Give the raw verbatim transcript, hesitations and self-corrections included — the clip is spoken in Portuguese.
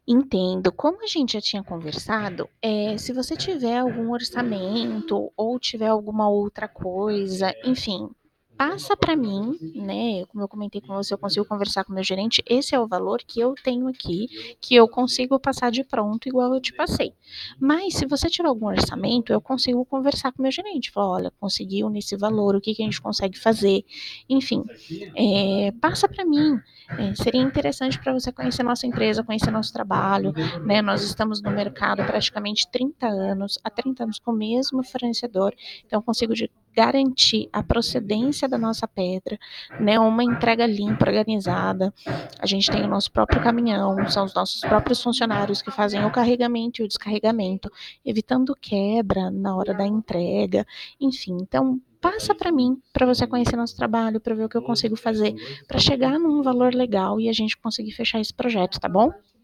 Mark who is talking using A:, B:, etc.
A: Entendo. Como a gente já tinha conversado, eh, se você tiver algum orçamento ou tiver alguma outra coisa, enfim, passa para mim, né, como eu comentei com você, eu consigo conversar com o meu gerente, esse é o valor que eu tenho aqui, que eu consigo passar de pronto igual eu te passei. Mas se você tiver algum orçamento, eu consigo conversar com o meu gerente, falar: "Olha, conseguiu nesse valor, o que que a gente consegue fazer?". Enfim, eh, passa para mim, eh, seria interessante para você conhecer nossa empresa, conhecer nosso trabalho, né, nós estamos no mercado praticamente trinta anos, há trinta anos com o mesmo fornecedor, então eu consigo de garantir a procedência da nossa pedra, né, uma entrega limpa, organizada. A gente tem o nosso próprio caminhão, são os nossos próprios funcionários que fazem o carregamento e o descarregamento, evitando quebra na hora da entrega, enfim. Então, passa para mim, para você conhecer nosso trabalho, para ver o que eu consigo fazer, para chegar num valor legal e a gente conseguir fechar esse projeto, tá bom?